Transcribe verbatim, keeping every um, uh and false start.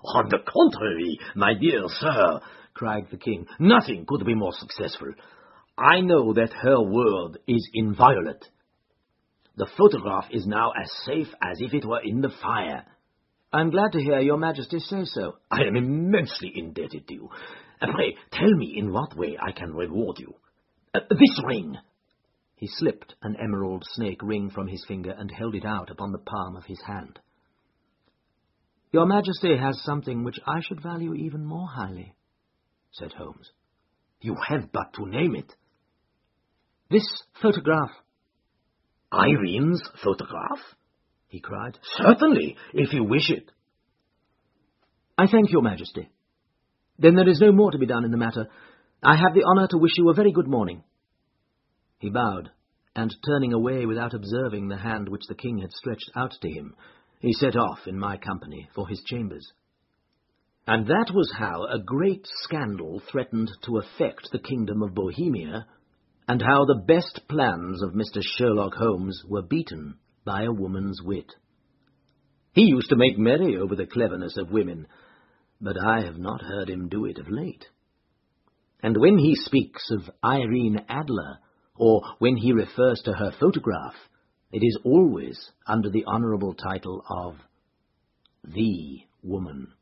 On the contrary, my dear sir, cried the king, nothing could be more successful. I know that her word is inviolate. The photograph is now as safe as if it were in the fire. I am glad to hear your Majesty say so. I am immensely indebted to you. And pray, tell me in what way I can reward you. Uh, this ring. He slipped an emerald snake ring from his finger and held it out upon the palm of his hand. Your Majesty has something which I should value even more highly, said Holmes. You have but to name it. This photograph. Irene's photograph? He cried. Certainly, if you wish it. I thank your Majesty. Then there is no more to be done in the matter. I have the honour to wish you a very good morning. He bowed, and turning away without observing the hand which the king had stretched out to him, he set off in my company for his chambers. And that was how a great scandal threatened to affect the kingdom of Bohemia, and how the best plans of Mister Sherlock Holmes were beaten by a woman's wit. He used to make merry over the cleverness of women, but I have not heard him do it of late. And when he speaks of Irene Adler, or when he refers to her photograph, it is always under the honourable title of the woman.